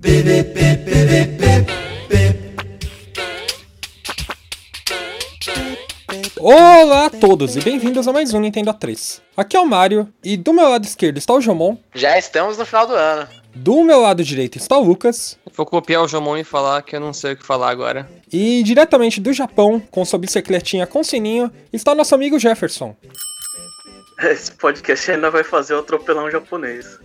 Olá a todos e bem-vindos a mais um Nintendo A3. Aqui é o Mario e do meu lado esquerdo está o Jomon. Já estamos no final do ano. Do meu lado direito está o Lucas. Vou copiar o Jomon e falar que eu não sei o que falar agora. E diretamente do Japão, com sua bicicletinha com sininho, está o nosso amigo Jefferson. Esse podcast ainda vai fazer o atropelão japonês.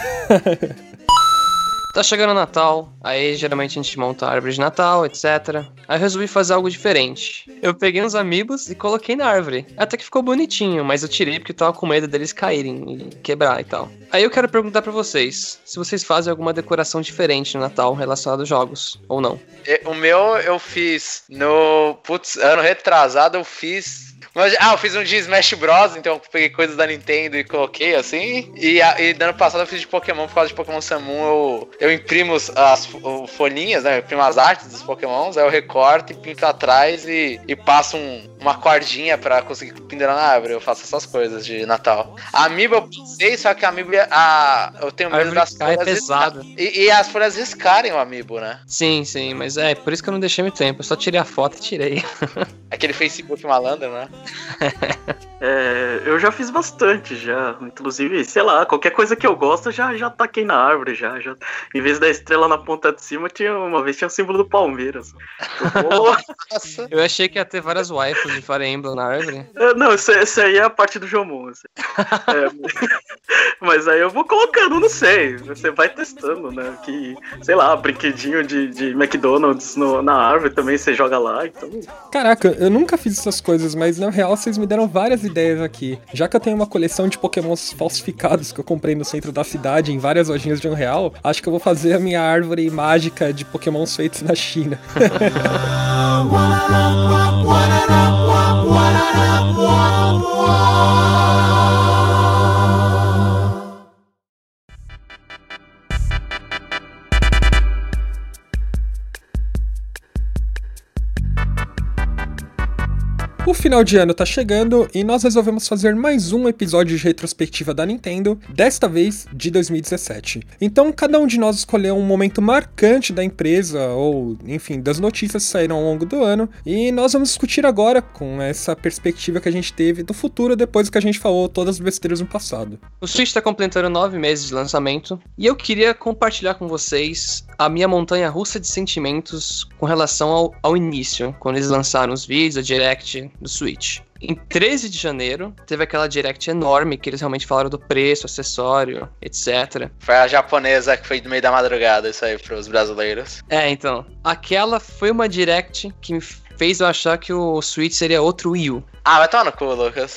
Tá chegando o Natal, aí geralmente a gente monta a árvore de Natal, etc. Aí eu resolvi fazer algo diferente. Eu peguei uns amiibos e coloquei na árvore. Até que ficou bonitinho, mas eu tirei porque eu tava com medo deles caírem e quebrar e tal. Aí eu quero perguntar pra vocês, se vocês fazem alguma decoração diferente no Natal relacionada aos jogos, ou não. O meu eu fiz no... ano retrasado eu fiz... eu fiz um de Smash Bros, então eu peguei coisas da Nintendo e coloquei assim. E no ano passado eu fiz de Pokémon, por causa de Pokémon Sun Moon, eu imprimo as folhinhas, né? Eu imprimo as artes dos Pokémons, aí eu recorto e pinto atrás e passo uma cordinha pra conseguir pendurar na árvore. Eu faço essas coisas de Natal. A Amiibo eu pensei, só que a Amiibo eu tenho medo das folhas pesada. E as folhas riscarem o Amiibo, né? Sim, mas é por isso que eu não deixei muito tempo. Eu só tirei a foto e tirei. Aquele Facebook malandro, né? Eu já fiz bastante, já. Inclusive, sei lá, qualquer coisa que eu gosto, já taquei na árvore, já. Em vez da estrela na ponta de cima, uma vez tinha o símbolo do Palmeiras. Eu achei que ia ter várias waifus de Fire Emblem na árvore. Não, isso aí é a parte do Jomon. Mas aí eu vou colocando, não sei. Você vai testando, né? Que, sei lá, brinquedinho de McDonald's na árvore também você joga lá. Então... Caraca, eu nunca fiz essas coisas, mas na real vocês me deram várias ideias aqui. Já que eu tenho uma coleção de Pokémons falsificados que eu comprei no centro da cidade, em várias lojinhas de R$1, acho que eu vou fazer a minha árvore mágica de Pokémons feitos na China. O final de ano tá chegando e nós resolvemos fazer mais um episódio de retrospectiva da Nintendo, desta vez de 2017. Então cada um de nós escolheu um momento marcante da empresa, ou enfim, das notícias que saíram ao longo do ano, e nós vamos discutir agora com essa perspectiva que a gente teve do futuro depois que a gente falou todas as besteiras no passado. O Switch tá completando 9 meses de lançamento, e eu queria compartilhar com vocês a minha montanha-russa de sentimentos com relação ao início, quando eles lançaram os vídeos, a Direct do Switch. Em 13 de janeiro, teve aquela Direct enorme, que eles realmente falaram do preço, acessório, etc. Foi a japonesa que foi no meio da madrugada, isso aí pros brasileiros. Então, aquela foi uma Direct que me fez eu achar que o Switch seria outro Wii U. Vai tomar no cu, Lucas.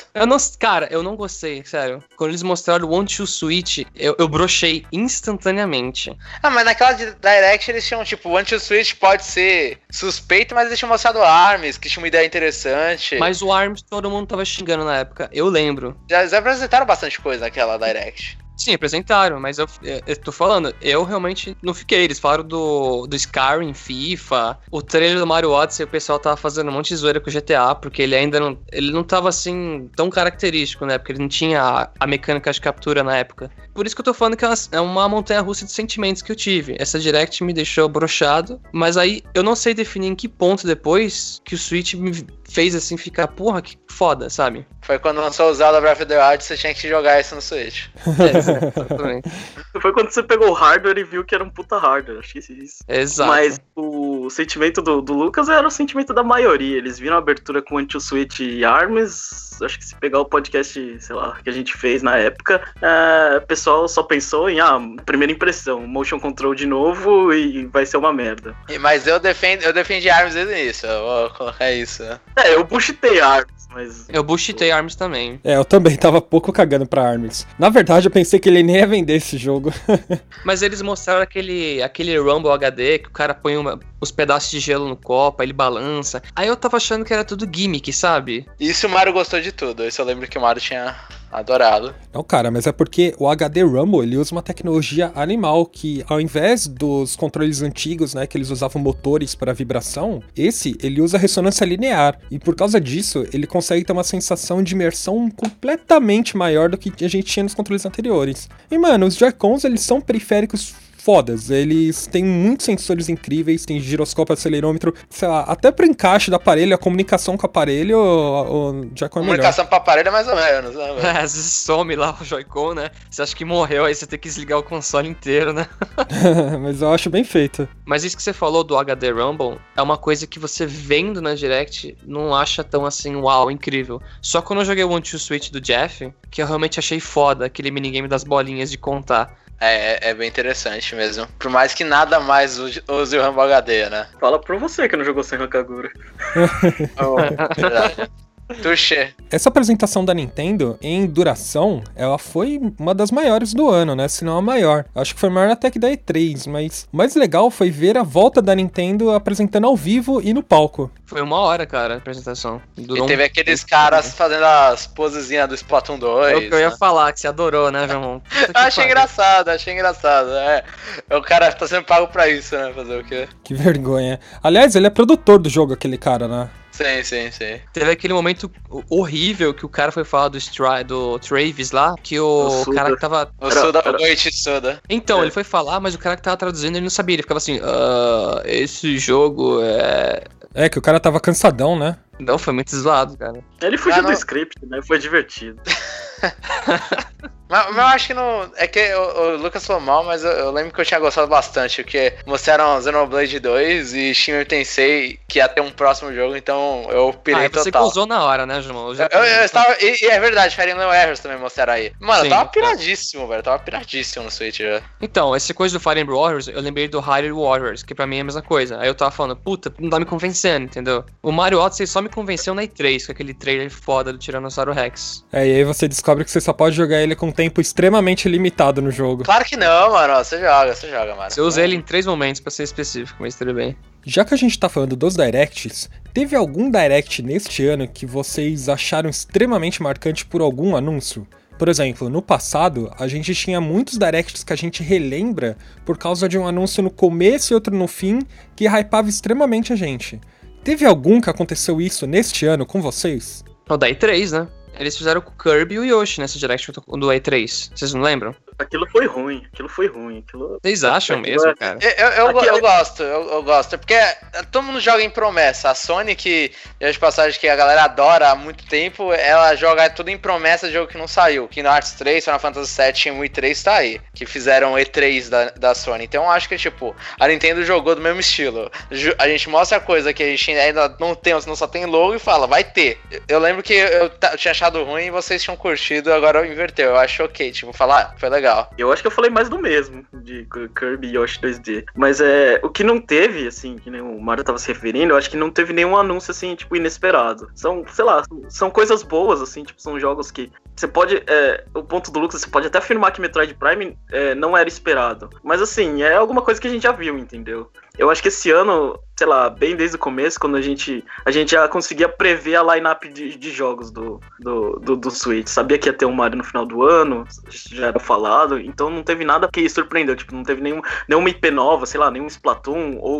Eu não gostei, sério. Quando eles mostraram o One to Switch, eu brochei instantaneamente. Mas naquela Direct eles tinham, tipo, o One to Switch pode ser suspeito, mas eles tinham mostrado o ARMS, que tinha uma ideia interessante. Mas o ARMS todo mundo tava xingando na época, eu lembro. Já apresentaram bastante coisa naquela Direct. Sim, apresentaram, mas eu tô falando, eu realmente não fiquei. Eles falaram do Skyrim, FIFA, o trailer do Mario Odyssey, o pessoal tava fazendo um monte de zoeira com o GTA, porque ele ainda não tava assim tão característico, né? Porque ele não tinha a mecânica de captura na época. Por isso que eu tô falando que é uma montanha-russa de sentimentos que eu tive. Essa Direct me deixou broxado, mas aí eu não sei definir em que ponto depois que o Switch me fez assim ficar, porra, que foda, sabe? Foi quando lançou o Zelda Breath of the Wild, você tinha que jogar isso no Switch. Exatamente. Foi quando você pegou o hardware e viu que era um puta hardware, acho que isso. Exato. Mas o sentimento do Lucas era o sentimento da maioria. Eles viram a abertura com o Switch e ARMS. Acho que se pegar o podcast, sei lá, que a gente fez na época, o pessoal só pensou em, primeira impressão, motion control de novo e vai ser uma merda. Mas eu defendi ARMS desde o início, eu vou colocar isso. Eu buchitei ARMS, mas... Eu buchitei ARMS também. Eu também tava pouco cagando pra ARMS. Na verdade, eu pensei que ele nem ia vender esse jogo. Mas eles mostraram aquele Rumble HD, que o cara põe os pedaços de gelo no copo, aí ele balança. Aí eu tava achando que era tudo gimmick, sabe? Isso o Mario gostou de tudo, isso eu lembro que o Mario tinha adorado. Não, cara, mas é porque o HD Rumble, ele usa uma tecnologia animal que, ao invés dos controles antigos, né, que eles usavam motores para vibração, ele usa ressonância linear. E por causa disso, ele consegue ter uma sensação de imersão completamente maior do que a gente tinha nos controles anteriores. E, mano, os Joy-Cons, eles são periféricos fodas. Eles têm muitos sensores incríveis, tem giroscópio, acelerômetro, sei lá, até pro encaixe do aparelho, a comunicação com o aparelho, o Joy-Con é melhor. Comunicação pro aparelho é mais ou menos, né, velho? Às vezes some lá o Joy-Con, né? Você acha que morreu, aí você tem que desligar o console inteiro, né? Mas eu acho bem feito. Mas isso que você falou do HD Rumble é uma coisa que você vendo na Direct não acha tão assim, uau, incrível. Só quando eu joguei o One-Two Switch do Jeff, que eu realmente achei foda aquele minigame das bolinhas de contar. É bem interessante mesmo. Por mais que nada mais use o Rumble HD, né? Fala pra você que não jogou sem Hakagura. Verdade. Touché. Essa apresentação da Nintendo, em duração, ela foi uma das maiores do ano, né? Se não a maior. Acho que foi maior até que da E3, mas o mais legal foi ver a volta da Nintendo apresentando ao vivo e no palco. Foi 1 hora, cara, a apresentação. E teve aqueles caras fazendo as posezinhas do Splatoon 2. É o que eu ia falar, que você adorou, né, João? Achei engraçado. O cara tá sendo pago pra isso, né? Fazer o quê? Que vergonha. Aliás, ele é produtor do jogo, aquele cara, né? Sim. Teve aquele momento horrível que o cara foi falar do Travis lá, que o cara que tava... O Goichi Suda. Então, ele foi falar, mas o cara que tava traduzindo, ele não sabia. Ele ficava assim, esse jogo é... É, que o cara tava cansadão, né? Não, foi muito zoado, cara. Ele fugiu do script, né? Foi divertido. Mas eu acho que não... É que o Lucas falou mal, mas eu lembro que eu tinha gostado bastante, porque mostraram Xenoblade 2 e Shin Megami Tensei, que ia ter um próximo jogo, então eu pirei total. Você gozou na hora, né, João? Eu estava... E é verdade, Fire Emblem Warriors também mostraram aí. Mano, Sim, eu tava piradíssimo, velho. Tava piradíssimo no Switch já. Então, essa coisa do Fire Emblem Warriors, eu lembrei do Hyrule Warriors, que pra mim é a mesma coisa. Aí eu tava falando, puta, não tá me convencendo, entendeu? O Mario Odyssey só me convenceu na E3, com aquele trailer foda do Tiranossauro Rex. E aí você descobre que você só pode jogar ele com tempo extremamente limitado no jogo. Claro que não, mano. Você joga, mano. Você usa ele em 3 momentos, pra ser específico, mas tudo bem. Já que a gente tá falando dos Directs, teve algum Direct neste ano que vocês acharam extremamente marcante por algum anúncio? Por exemplo, no passado, a gente tinha muitos Directs que a gente relembra por causa de um anúncio no começo e outro no fim que hypava extremamente a gente. Teve algum que aconteceu isso neste ano com vocês? O da E3, né? Eles fizeram com o Kirby e o Yoshi nesse Direct do E3. Vocês não lembram? Aquilo foi ruim. Vocês acham mesmo, cara? Eu gosto. É porque todo mundo joga em promessa. A Sony, que, de passagem, que a galera adora há muito tempo, ela joga tudo em promessa de jogo que não saiu. Kingdom Hearts 3, Final Fantasy VII, Shenmue e 3 tá aí. Que fizeram E3 da Sony. Então eu acho que, tipo, a Nintendo jogou do mesmo estilo. A gente mostra coisa que a gente ainda não tem, senão só tem logo e fala, vai ter. Eu lembro que eu tinha achado ruim e vocês tinham curtido, agora inverteu. Eu acho ok, tipo, falar, foi legal. Eu acho que eu falei mais do mesmo, de Kirby e Yoshi 2D. Mas o que não teve, assim, que nem o Mario tava se referindo, eu acho que não teve nenhum anúncio, assim, tipo, inesperado. São, sei lá, são coisas boas, assim, tipo, são jogos que você pode, o ponto do Lucas, você pode até afirmar que Metroid Prime não era esperado. Mas, assim, é alguma coisa que a gente já viu, entendeu? Eu acho que esse ano, sei lá, bem desde o começo, quando a gente já conseguia prever a line-up de jogos do Switch. Sabia que ia ter um Mario no final do ano, já era falado, então não teve nada que surpreendeu. Tipo, não teve nenhuma IP nova, sei lá, nenhum Splatoon, ou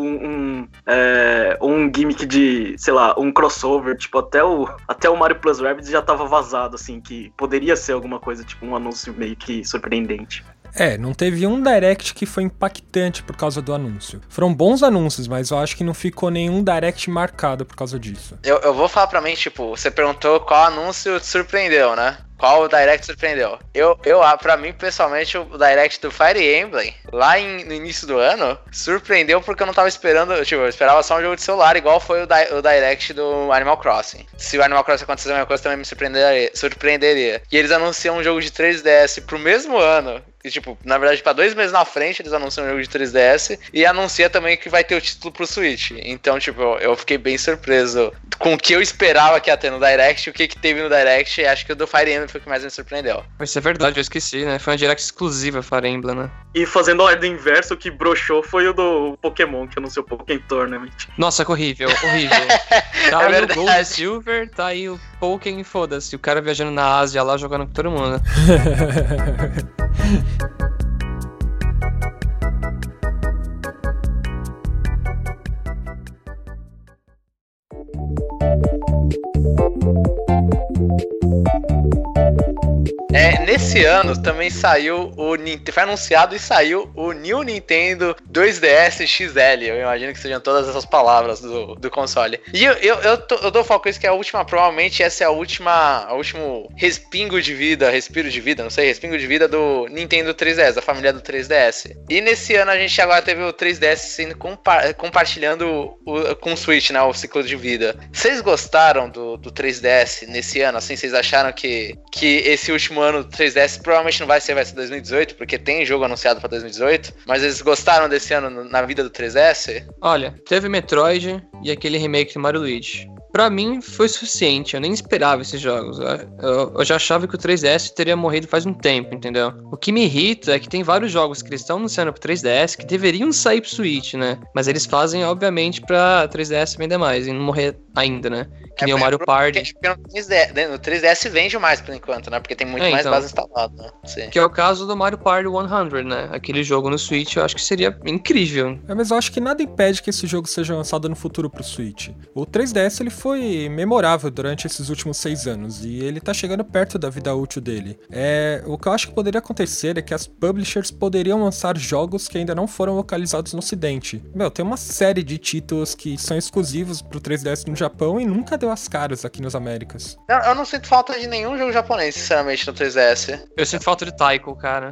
um gimmick de, sei lá, um crossover. Tipo, até o Mario Plus Rabbids já tava vazado, assim, que poderia ser alguma coisa, tipo, um anúncio meio que surpreendente. Não teve um Direct que foi impactante por causa do anúncio. Foram bons anúncios, mas eu acho que não ficou nenhum Direct marcado por causa disso. Eu vou falar pra mim, tipo, você perguntou qual anúncio te surpreendeu, né? Qual Direct surpreendeu? Pra mim, pessoalmente, o Direct do Fire Emblem, lá no início do ano, surpreendeu porque eu não tava esperando, tipo, eu esperava só um jogo de celular, igual foi o Direct do Animal Crossing. Se o Animal Crossing acontecesse a mesma coisa, também me surpreenderia. E eles anunciam um jogo de 3DS pro mesmo ano. E, tipo, na verdade, pra 2 meses na frente, eles anunciam um jogo de 3DS e anuncia também que vai ter o título pro Switch. Então, tipo, eu fiquei bem surpreso com o que eu esperava que ia ter no Direct, o que teve no Direct, e acho que o do Fire Emblem foi o que mais me surpreendeu. Isso é verdade, eu esqueci, né? Foi uma Direct exclusiva Fire Emblem, né? E fazendo a ordem inversa, o que broxou foi o do Pokémon, que anunciou o Pokémon Tournament. Nossa, que horrível. Tá aí o Gold e Silver, tá aí o Pokémon, foda-se. O cara viajando na Ásia lá, jogando com todo mundo. nesse ano também saiu foi anunciado e saiu o New Nintendo 2DS XL. Eu imagino que sejam todas essas palavras do console. E eu dou foco isso que é a última, provavelmente essa é a último respingo de vida do Nintendo 3DS, da família do 3DS. E nesse ano a gente agora teve o 3DS sendo compartilhando com o Switch, né, o ciclo de vida. Vocês gostaram do 3DS nesse ano? Assim, vocês acharam que esse último ano do 3DS provavelmente não vai ser 2018, porque tem jogo anunciado pra 2018, mas eles gostaram desse ano na vida do 3DS? Olha, teve Metroid e aquele remake do Mario Luigi. Pra mim foi suficiente, eu nem esperava esses jogos. Eu já achava que o 3DS teria morrido faz um tempo, entendeu? O que me irrita é que tem vários jogos que eles estão anunciando pro 3DS que deveriam sair pro Switch, né? Mas eles fazem, obviamente, pra 3DS vender mais e não morrer ainda, né? Que nem o Mario Party. O 3DS vende mais por enquanto, né? Porque tem muito mais base instalada, né? Sim. Que é o caso do Mario Party 100, né? Aquele jogo no Switch eu acho que seria incrível. Mas eu acho que nada impede que esse jogo seja lançado no futuro pro Switch. O 3DS ele foi memorável durante esses últimos 6 anos e ele tá chegando perto da vida útil dele. O que eu acho que poderia acontecer é que as publishers poderiam lançar jogos que ainda não foram localizados no Ocidente. Tem uma série de títulos que são exclusivos pro 3DS no Japão e nunca deu as caras aqui nas Américas. Eu não sinto falta de nenhum jogo japonês, sinceramente, no 3DS. Eu sinto falta de Taiko, cara.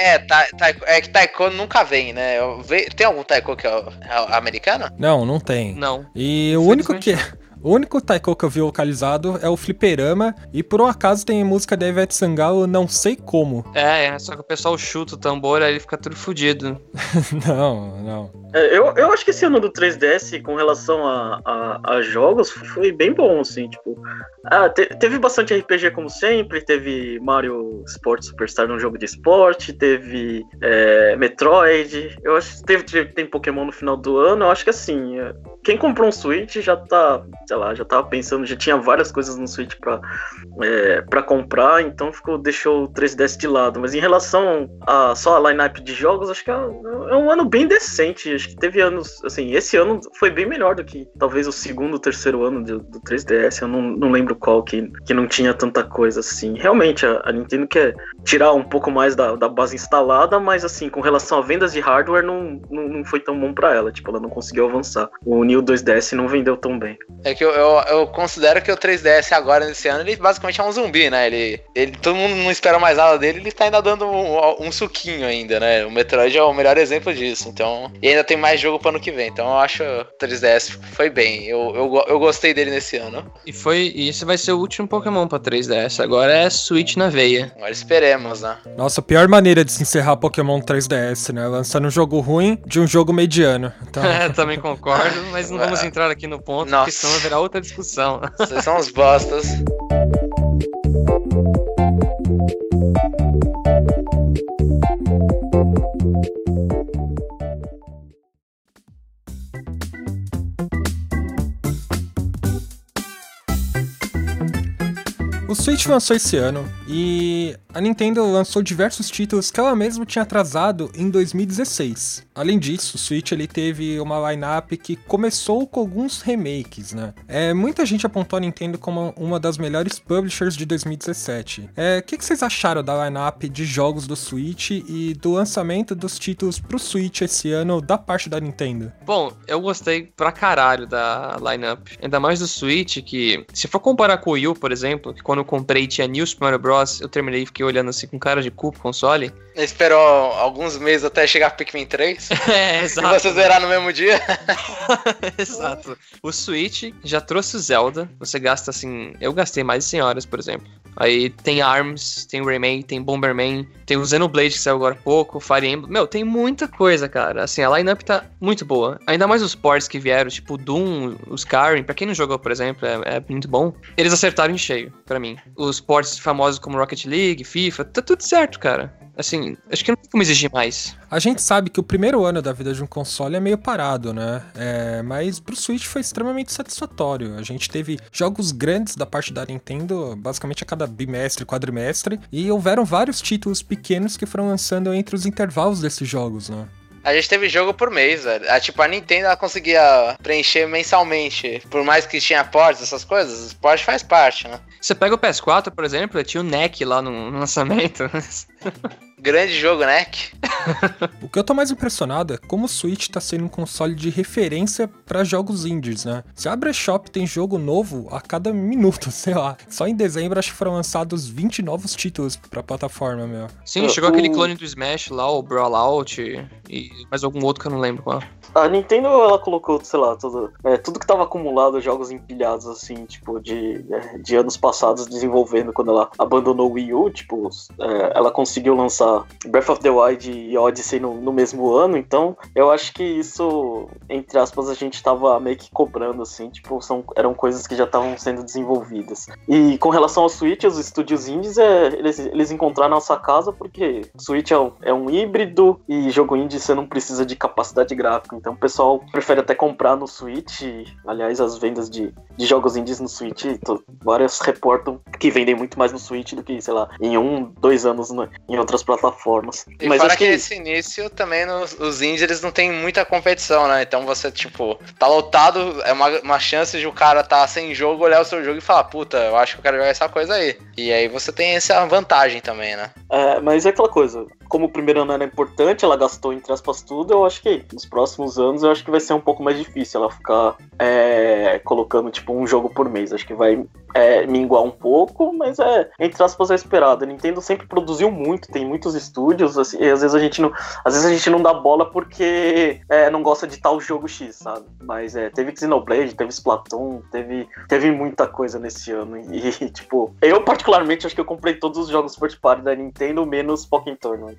É que Taiko nunca vem, né? Tem algum Taiko que é americano? Não tem. Não. E o único Taiko que eu vi localizado é o Fliperama, e por um acaso tem música da Ivete Sangalo, Não Sei Como. Só que o pessoal chuta o tambor, aí ele fica tudo fudido. Não. Eu acho que esse ano do 3DS, com relação a jogos, foi bem bom, assim, tipo... teve bastante RPG como sempre, teve Mario Sport Superstar num jogo de esporte, teve Metroid, eu acho que tem Pokémon no final do ano, eu acho que assim, quem comprou um Switch já tá, sei lá, já tava pensando, já tinha várias coisas no Switch pra comprar, então deixou o 3DS de lado, mas em relação a só a line-up de jogos, acho que é um ano bem decente, acho que teve anos, assim, esse ano foi bem melhor do que talvez o segundo, terceiro ano do 3DS, eu não lembro qual que não tinha tanta coisa assim. Realmente, a Nintendo quer tirar um pouco mais da base instalada, mas assim, com relação a vendas de hardware, não foi tão bom pra ela, tipo, ela não conseguiu avançar. O New 2DS não vendeu tão bem. É que eu considero que o 3DS agora, nesse ano, ele basicamente é um zumbi, né? Todo mundo não espera mais nada dele, ele tá ainda dando um suquinho ainda, né? O Metroid é o melhor exemplo disso, então... E ainda tem mais jogo pro ano que vem, então eu acho que o 3DS foi bem. Eu gostei dele nesse ano. E esse vai ser o último Pokémon pra 3DS, agora é Switch na veia. Agora esperemos, né? Nossa, a pior maneira de se encerrar Pokémon 3DS, né? Lançando um jogo ruim de um jogo mediano. Então... Também concordo, mas não vamos entrar aqui no ponto, porque senão haverá outra discussão. Vocês são os bostas. O Switch lançou esse ano e a Nintendo lançou diversos títulos que ela mesma tinha atrasado em 2016. Além disso, o Switch ele teve uma line-up que começou com alguns remakes, né? Muita gente apontou a Nintendo como uma das melhores publishers de 2017. O que vocês acharam da line-up de jogos do Switch e do lançamento dos títulos pro Switch esse ano da parte da Nintendo? Bom, eu gostei pra caralho da line-up. Ainda mais do Switch, que se for comparar com o Wii U, por exemplo, que quando eu comprei tinha New Super Mario Bros, eu terminei e fiquei olhando assim com cara de cu pro console. Esperou alguns meses até chegar Pikmin 3? Exato. E você zerar no mesmo dia? Exato. O Switch já trouxe o Zelda, você gasta assim... Eu gastei mais de 100 horas, por exemplo. Aí tem ARMS, tem Rayman, tem Bomberman, tem o Xenoblade que saiu agora há pouco, Fire Emblem. Tem muita coisa, cara. Assim, a line-up tá muito boa. Ainda mais os ports que vieram, tipo o Doom, o Skyrim. Pra quem não jogou, por exemplo, é muito bom. Eles acertaram em cheio, pra mim. Os ports famosos como Rocket League, FIFA, tá tudo certo, cara. Assim, acho que não tem como exigir mais. A gente sabe que o primeiro ano da vida de um console é meio parado, né? Mas pro Switch foi extremamente satisfatório. A gente teve jogos grandes da parte da Nintendo, basicamente a cada bimestre, quadrimestre, e houveram vários títulos pequenos que foram lançando entre os intervalos desses jogos, né? A gente teve jogo por mês, velho. Tipo, a Nintendo, ela conseguia preencher mensalmente. Por mais que tinha ports, essas coisas, o port faz parte, né? Você pega o PS4, por exemplo, tinha o NEC lá no lançamento. Grande jogo, né? O que eu tô mais impressionado é como o Switch tá sendo um console de referência pra jogos indies, né? Se abre a shop, tem jogo novo a cada minuto, sei lá. Só em dezembro acho que foram lançados 20 novos títulos pra plataforma, meu. Sim, chegou aquele clone do Smash lá, o Brawlout, e mais algum outro que eu não lembro qual. A Nintendo, ela colocou, sei lá, tudo que tava acumulado, jogos empilhados, assim, tipo, de anos passados desenvolvendo, quando ela abandonou o Wii U, tipo, ela conseguiu lançar Breath of the Wild e Odyssey no mesmo ano, então eu acho que isso, entre aspas, a gente tava meio que cobrando, assim, tipo, eram coisas que já estavam sendo desenvolvidas. E com relação ao Switch, os estúdios indies, eles encontraram a nossa casa, porque o Switch é um híbrido, e jogo indie você não precisa de capacidade gráfica. Então o pessoal prefere até comprar no Switch. Aliás, as vendas de jogos indies no Switch, várias reportam que vendem muito mais no Switch do que, sei lá, em 1-2 anos em outras plataformas. E mas fora que nesse início também os indies eles não tem muita competição, né? Então você, tipo, tá lotado, é uma chance de o cara tá sem jogo, olhar o seu jogo e falar, puta, eu acho que eu quero jogar essa coisa aí. E aí você tem essa vantagem também, né? Mas é aquela coisa, como o primeiro ano era importante, ela gastou entre aspas tudo, eu acho que nos próximos anos eu acho que vai ser um pouco mais difícil ela ficar colocando tipo um jogo por mês. Acho que vai minguar um pouco, mas entre aspas é esperado. A Nintendo sempre produziu muito, tem muitos estúdios, assim, e às vezes a gente não dá bola porque não gosta de tal jogo X, sabe? Mas teve Xenoblade, teve Splatoon, teve muita coisa nesse ano. E tipo, eu particularmente acho que eu comprei todos os jogos first party da Nintendo, menos Pokémon Tournament.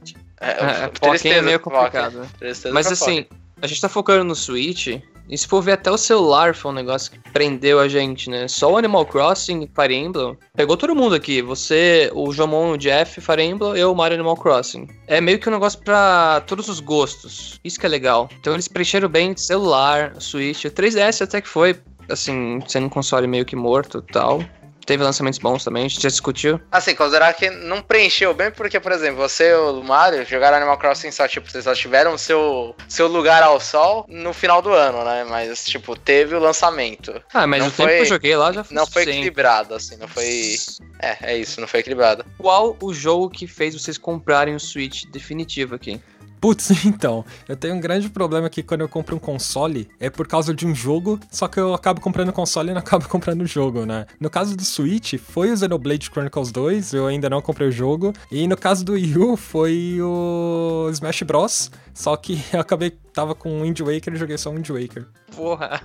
Pokémon é meio complicado. Mas assim, a gente tá focando no Switch, e se for ver até o celular foi um negócio que prendeu a gente, né? Só o Animal Crossing e Fire Emblem pegou todo mundo aqui. Você, o Jomon, o Jeff, Fire Emblem, eu, o Mario, Animal Crossing. É meio que um negócio pra todos os gostos. Isso que é legal. Então eles preencheram bem celular, Switch. O 3DS até que foi, assim, sendo um console meio que morto e tal. Teve lançamentos bons também, a gente já discutiu. Assim, considerar que não preencheu bem, porque, por exemplo, você e o Mario jogaram Animal Crossing só, tipo, vocês só tiveram seu lugar ao sol no final do ano, né? Mas, tipo, teve o lançamento. Mas o tempo que eu joguei lá já foi não foi equilibrado, assim, não foi... É isso, não foi equilibrado. Qual o jogo que fez vocês comprarem o Switch definitivo aqui? Putz, então, eu tenho um grande problema aqui quando eu compro um console, é por causa de um jogo, só que eu acabo comprando o console e não acabo comprando o jogo, né? No caso do Switch, foi o Xenoblade Chronicles 2, eu ainda não comprei o jogo, e no caso do Wii U, foi o Smash Bros, só que eu tava com o Wind Waker e joguei só o Wind Waker. Porra!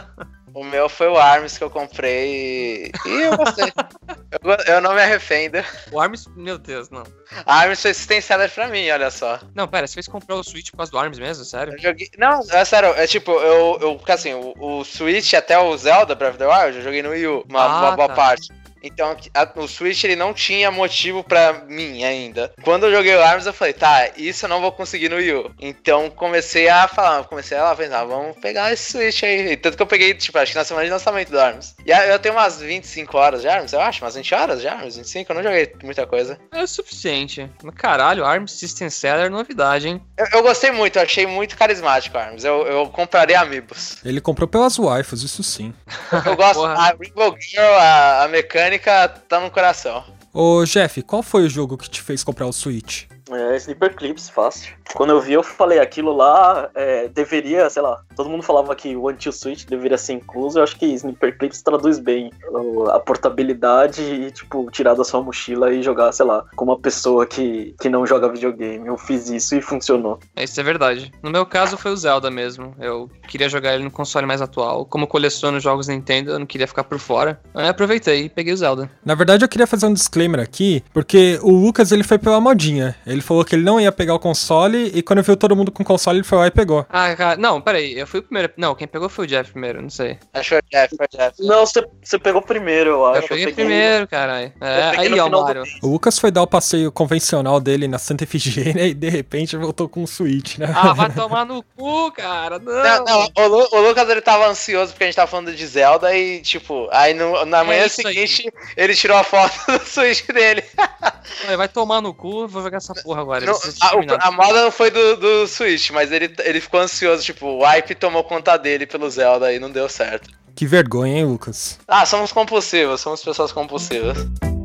O meu foi o ARMS que eu comprei e eu gostei. eu não me arrependo. O ARMS, meu Deus, não. A ARMS foi system seller pra mim, olha só. Não, pera, você fez comprar o Switch por causa do ARMS mesmo? Sério? Eu joguei... Não, é sério, tipo, porque assim, o Switch até o Zelda Breath of the Wild, eu joguei no Wii U, uma boa parte. Então, o Switch, ele não tinha motivo pra mim ainda. Quando eu joguei o ARMS, eu falei, tá, isso eu não vou conseguir no Wii U. Então, comecei a pensar, vamos pegar esse Switch aí. Tanto que eu peguei, tipo, acho que na semana de lançamento do ARMS. E eu tenho umas 25 horas de ARMS, eu acho, umas 20 horas de ARMS, 25, eu não joguei muita coisa. É o suficiente. Mas caralho, ARMS System Seller é novidade, hein? Eu gostei muito, eu achei muito carismático o ARMS. Eu compraria Amiibos. Ele comprou pelas waifus, isso sim. Eu gosto, a Rainbow Girl, a mecânica tá no coração. Ô Jeff, qual foi o jogo que te fez comprar o Switch? Sniper Clips, fácil. Quando eu vi, eu falei, aquilo lá deveria, sei lá, todo mundo falava que o Anti-Switch deveria ser incluso, eu acho que Sniper Clips traduz bem a portabilidade e, tipo, tirar da sua mochila e jogar, sei lá, com uma pessoa que não joga videogame. Eu fiz isso e funcionou. Isso é verdade. No meu caso foi o Zelda mesmo. Eu queria jogar ele no console mais atual. Como eu coleciono jogos Nintendo, eu não queria ficar por fora. Aí aproveitei e peguei o Zelda. Na verdade, eu queria fazer um disclaimer aqui, porque o Lucas, ele foi pela modinha. Ele falou que ele não ia pegar o console e quando viu todo mundo com o console, ele foi lá e pegou. Ah, cara, não, peraí, eu fui o primeiro. Não, quem pegou foi o Jeff primeiro, não sei. Acho que foi o Jeff. Não, você pegou primeiro, eu acho. Eu peguei primeiro, caralho. Aí, ó, Mario. O Lucas foi dar o passeio convencional dele na Santa Efigênia e de repente voltou com o Switch, né? Ah, vai tomar no cu, cara. Não. O Lucas, ele tava ansioso porque a gente tava falando de Zelda e, tipo, aí na manhã seguinte, ele tirou a foto do Switch dele. Vai tomar no cu, vou jogar essa porra agora. A moda não foi do Switch, mas ele ficou ansioso, tipo, o hype tomou conta dele pelo Zelda e não deu certo. Que vergonha, hein, Lucas? Somos compulsivos, somos pessoas compulsivas.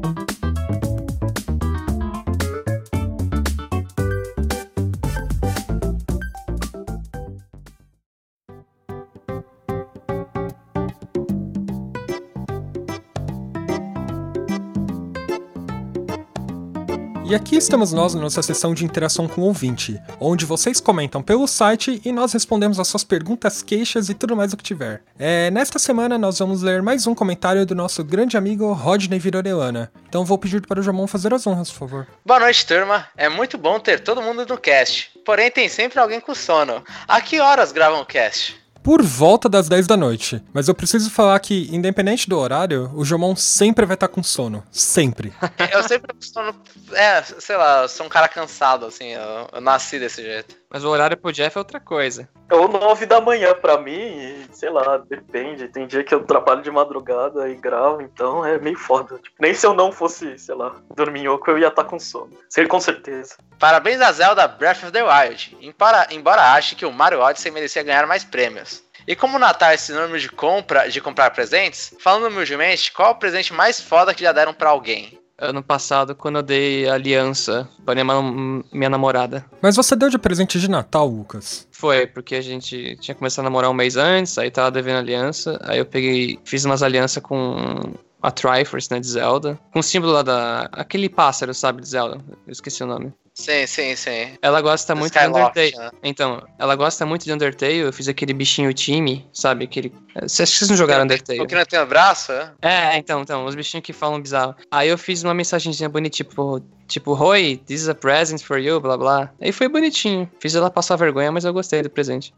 E aqui estamos nós na nossa sessão de interação com o ouvinte, onde vocês comentam pelo site e nós respondemos as suas perguntas, queixas e tudo mais o que tiver. Nesta semana nós vamos ler mais um comentário do nosso grande amigo Rodney Virorelana. Então vou pedir para o Jamon fazer as honras, por favor. Boa noite, turma. É muito bom ter todo mundo no cast. Porém, tem sempre alguém com sono. A que horas gravam o cast? Por volta das 10 da noite. Mas eu preciso falar que, independente do horário, o Jomon sempre vai estar com sono. Sempre. Eu sempre tô com sono. Sei lá, eu sou um cara cansado, assim. Eu nasci desse jeito. Mas o horário pro Jeff é outra coisa. Ou 9 da manhã pra mim, sei lá, depende. Tem dia que eu trabalho de madrugada e gravo, então é meio foda. Tipo, nem se eu não fosse, sei lá, dorminhoco, eu ia estar com sono. Com certeza. Parabéns a Zelda Breath of the Wild. Embora ache que o Mario Odyssey merecia ganhar mais prêmios. E como o Natal é sinônimo de comprar presentes, falando humildemente, qual é o presente mais foda que já deram pra alguém? Ano passado, quando eu dei aliança pra minha namorada. Mas você deu de presente de Natal, Lucas? Foi, porque a gente tinha começado a namorar um mês antes, aí tava devendo aliança, aí eu fiz umas alianças com a Triforce, né, de Zelda, com o símbolo lá aquele pássaro, sabe, de Zelda, eu esqueci o nome. Sim. Ela gosta muito de Skyloft, Undertale. né? Então, ela gosta muito de Undertale, eu fiz aquele bichinho time, sabe, aquele... Vocês não jogaram Undertale? O que não tem o braço, é? Então, os bichinhos que falam bizarro. Aí eu fiz uma mensagenzinha bonita, tipo, Oi, this is a present for you, blá blá. Aí foi bonitinho. Fiz ela passar vergonha, mas eu gostei do presente.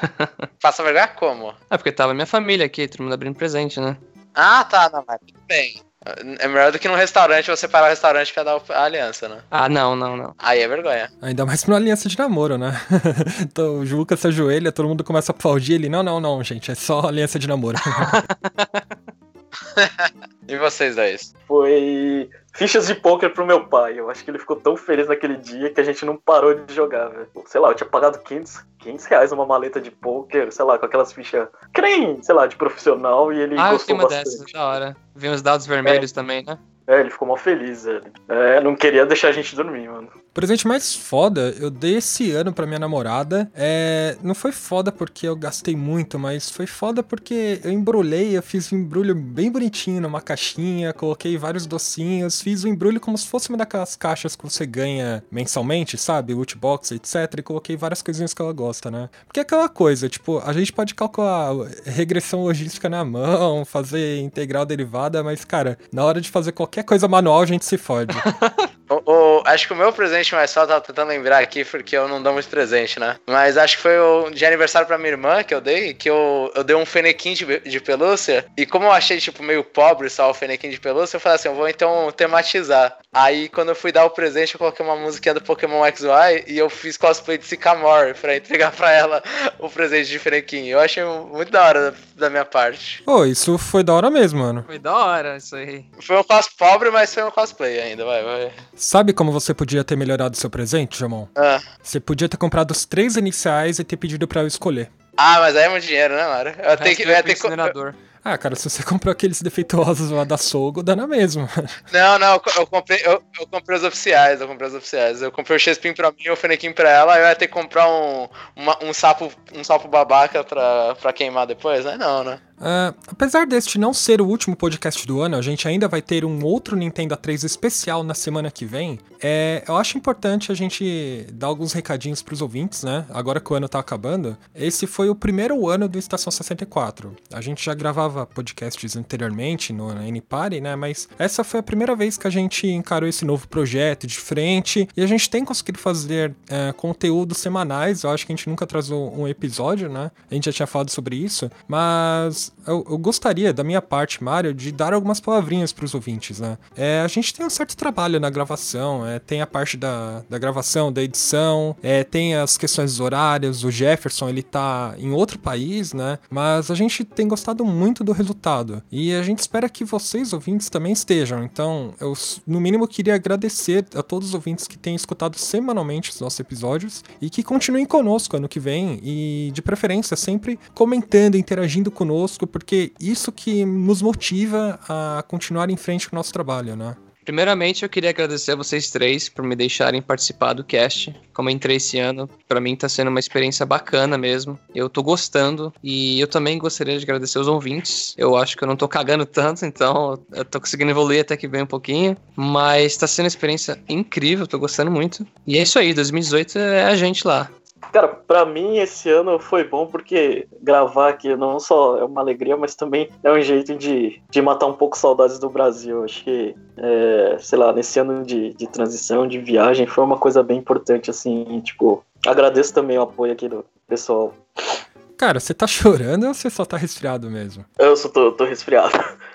Passa vergonha como? Porque tava minha família aqui, todo mundo abrindo presente, né? Tá, não, mas tudo bem. É melhor do que num restaurante você parar o restaurante pra dar a aliança, né? Não. Aí é vergonha. Ainda mais pra uma aliança de namoro, né? Então o Lucas se ajoelha, todo mundo começa a aplaudir ele. Não, gente, é só aliança de namoro. E vocês dois? Foi fichas de pôquer pro meu pai. Eu acho que ele ficou tão feliz naquele dia que a gente não parou de jogar, velho. Sei lá, eu tinha pagado 500 reais numa maleta de pôquer, sei lá, com aquelas fichas que nem, sei lá, de profissional, e ele gostou uma bastante. dessas, da hora. Vi uns dados vermelhos também, né? Ele ficou mal feliz, velho. Não queria deixar a gente dormir, mano. O presente mais foda eu dei esse ano pra minha namorada. Não foi foda porque eu gastei muito, mas foi foda porque eu fiz um embrulho bem bonitinho numa caixinha, coloquei vários docinhos, fiz o embrulho como se fosse uma daquelas caixas que você ganha mensalmente, sabe? Loot box, etc. E coloquei várias coisinhas que ela gosta, né? Porque é aquela coisa, tipo, a gente pode calcular regressão logística na mão, fazer integral derivada, mas, cara, na hora de fazer qualquer coisa manual, a gente se fode. Acho que o meu presente mais foda, tava tentando lembrar aqui, porque eu não dou muito presente, né? Mas acho que foi de aniversário pra minha irmã que eu dei, que eu dei um fenequim de pelúcia, e como eu achei, tipo, meio pobre só o fenequim de pelúcia, eu falei assim, eu vou então tematizar. Aí, quando eu fui dar o presente, eu coloquei uma musiquinha do Pokémon XY, e eu fiz cosplay de Sycamore pra entregar pra ela o presente de fenequim. Eu achei muito da hora da minha parte. Isso foi da hora mesmo, mano. Foi da hora isso aí. Foi um cosplay pobre, mas foi um cosplay ainda, vai. Sabe como você podia ter melhorado seu presente, Jamon? Você podia ter comprado os 3 iniciais e ter pedido pra eu escolher. Mas aí é muito dinheiro, né, Mário? Eu tenho que... Cara, se você comprou aqueles defeituosos lá da Sogo, dá na mesma. Não, eu comprei os oficiais, Eu comprei o Chespin pra mim, o Fenequim pra ela, eu ia ter que comprar um sapo babaca pra queimar depois, né? Não, né? Apesar deste não ser o último podcast do ano, a gente ainda vai ter um outro Nintendo 3 especial na semana que vem. Eu acho importante a gente dar alguns recadinhos pros ouvintes, né? Agora que o ano tá acabando. Esse foi o primeiro ano do Estação 64. A gente já gravava podcasts anteriormente no N-Party, né? Mas essa foi a primeira vez que a gente encarou esse novo projeto de frente. E a gente tem conseguido fazer conteúdos semanais. Eu acho que a gente nunca atrasou um episódio, né? A gente já tinha falado sobre isso. Mas mas eu gostaria, da minha parte, Mário, de dar algumas palavrinhas para os ouvintes, né? A gente tem um certo trabalho na gravação, tem a parte da gravação, da edição, tem as questões dos horários, o Jefferson, ele tá em outro país, né? Mas a gente tem gostado muito do resultado, e a gente espera que vocês, ouvintes, também estejam. Então, eu, no mínimo, queria agradecer a todos os ouvintes que têm escutado semanalmente os nossos episódios, e que continuem conosco ano que vem, e de preferência sempre comentando, interagindo conosco, porque isso que nos motiva a continuar em frente com o nosso trabalho, né? Primeiramente, eu queria agradecer a vocês três por me deixarem participar do cast. Como eu entrei esse ano, pra mim tá sendo uma experiência bacana mesmo. Eu tô gostando, e eu também gostaria de agradecer os ouvintes. Eu acho que eu não tô cagando tanto, então eu tô conseguindo evoluir até que bem um pouquinho. Mas tá sendo uma experiência incrível, tô gostando muito. E é isso aí, 2018 é a gente lá. Cara, pra mim esse ano foi bom porque gravar aqui não só é uma alegria, mas também é um jeito de matar um pouco saudades do Brasil. Acho que, sei lá, nesse ano de transição, de viagem, foi uma coisa bem importante, assim, tipo, agradeço também o apoio aqui do pessoal. Cara, você tá chorando ou você só tá resfriado mesmo? Eu só tô resfriado.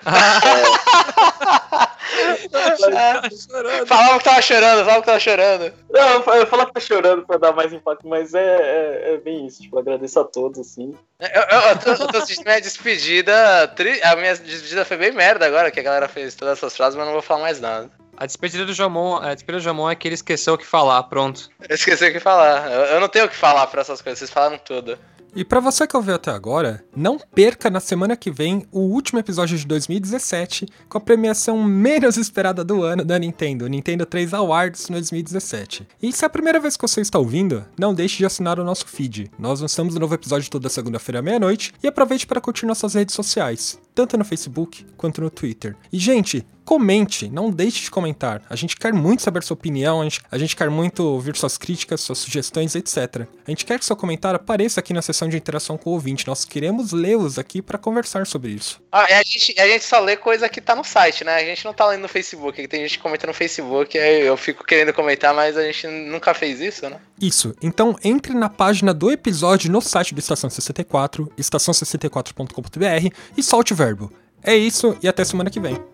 Falava que tava chorando. Não, eu falo que tá chorando pra dar mais impacto, mas é bem isso, tipo, agradeço a todos, assim. Eu tô assistindo minha despedida, a minha despedida foi bem merda agora, que a galera fez todas essas frases, mas não vou falar mais nada. A despedida do Jomon é que ele esqueceu o que falar, pronto. Eu esqueci o que falar, eu não tenho o que falar pra essas coisas, vocês falaram tudo. E pra você que ouviu até agora, não perca na semana que vem o último episódio de 2017 com a premiação menos esperada do ano da Nintendo, o Nintendo 3 Awards 2017. E se é a primeira vez que você está ouvindo, não deixe de assinar o nosso feed. Nós lançamos um novo episódio toda segunda-feira à meia-noite, e aproveite para curtir nossas redes sociais, tanto no Facebook quanto no Twitter. E, gente, comente, não deixe de comentar. A gente quer muito saber sua opinião, a gente quer muito ouvir suas críticas, suas sugestões, etc. A gente quer que seu comentário apareça aqui na seção de interação com o ouvinte. Nós queremos lê-los aqui para conversar sobre isso. A gente só lê coisa que tá no site, né? A gente não tá lendo no Facebook. Tem gente que comenta no Facebook, aí eu fico querendo comentar, mas a gente nunca fez isso, né? Isso. Então entre na página do episódio no site do Estação 64, estação64.com.br, e solte o verbo. É isso, e até semana que vem.